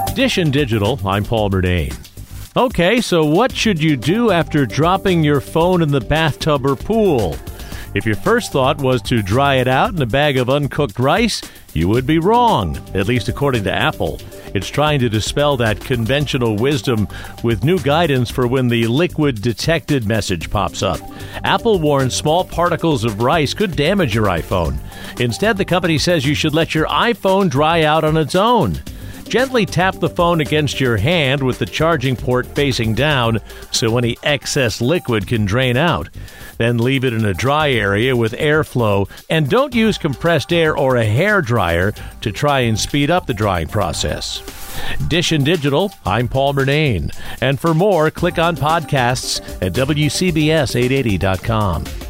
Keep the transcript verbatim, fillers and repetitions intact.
Dish and Digital, I'm Paul Murnane. Okay, so what should you do after dropping your phone in the bathtub or pool? If your first thought was to dry it out in a bag of uncooked rice, you would be wrong, at least according to Apple. It's trying to dispel that conventional wisdom with new guidance for when the liquid detected message pops up. Apple warns small particles of rice could damage your iPhone. Instead, the company says you should let your iPhone dry out on its own. Gently tap the phone against your hand with the charging port facing down so any excess liquid can drain out. Then leave it in a dry area with airflow, and don't use compressed air or a hair dryer to try and speed up the drying process. Dish and Digital, I'm Paul Murnane. And for more, click on podcasts at W C B S eight eighty dot com.